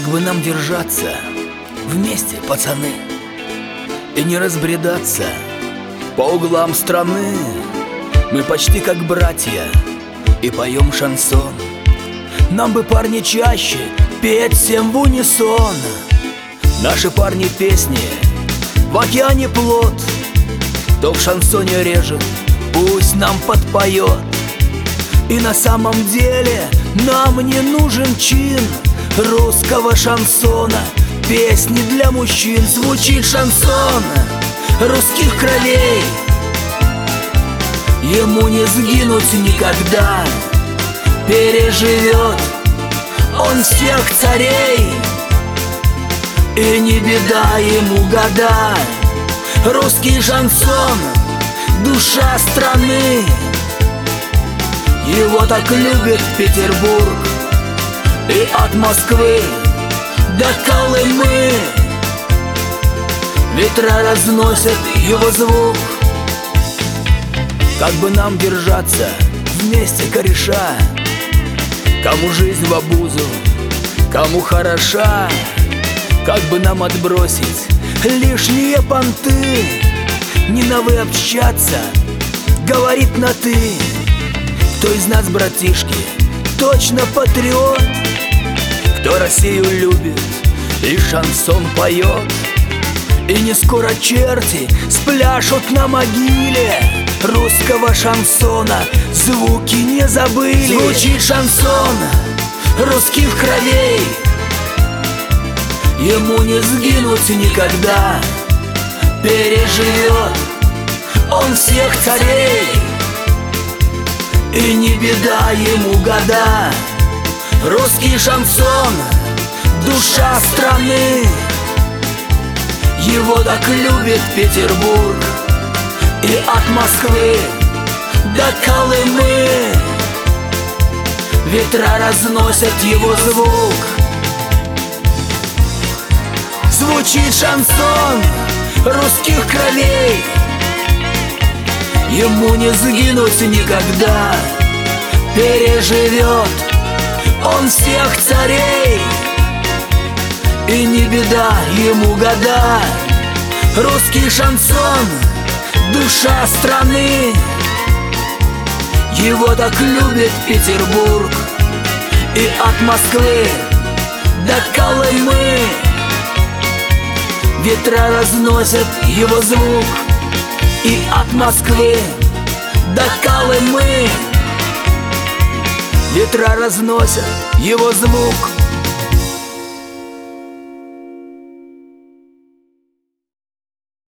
Как бы нам держаться вместе, пацаны, и не разбредаться по углам страны. Мы почти как братья и поем шансон. Нам бы, парни, чаще петь всем в унисон. Наши парни песни в океане плот. Кто в шансоне режет, пусть нам подпоет. И на самом деле нам не нужен чин русского шансона. Песни для мужчин. Звучит шансон русских кровей, ему не сгинуть никогда. Переживет он всех царей, и не беда ему года. Русский шансон — душа страны. Его так любит Петербург, и от Москвы до Колымы ветра разносят его звук. Как бы нам держаться вместе, кореша, кому жизнь в обузу, кому хороша. Как бы нам отбросить лишние понты, не на вы общаться, говорит на ты. Кто из нас, братишки, точно патриот? Кто Россию любит и шансон поет? И не скоро черти спляшут на могиле русского шансона. Звуки не забыли. Звучит шансон русских кровей, ему не сгинуть никогда. Переживет он всех царей, и не беда ему года. Русский шансон — душа страны. Его так любит Петербург, и от Москвы до Колымы ветра разносят его звук. Звучит шансон русских кровей, ему не сгинуть никогда. Переживет он всех царей, и не беда ему года. Русский шансон — душа страны. Его так любит Петербург, и от Москвы до Колымы ветра разносят его звук. И от Москвы до Колымы ветра разносят его звук.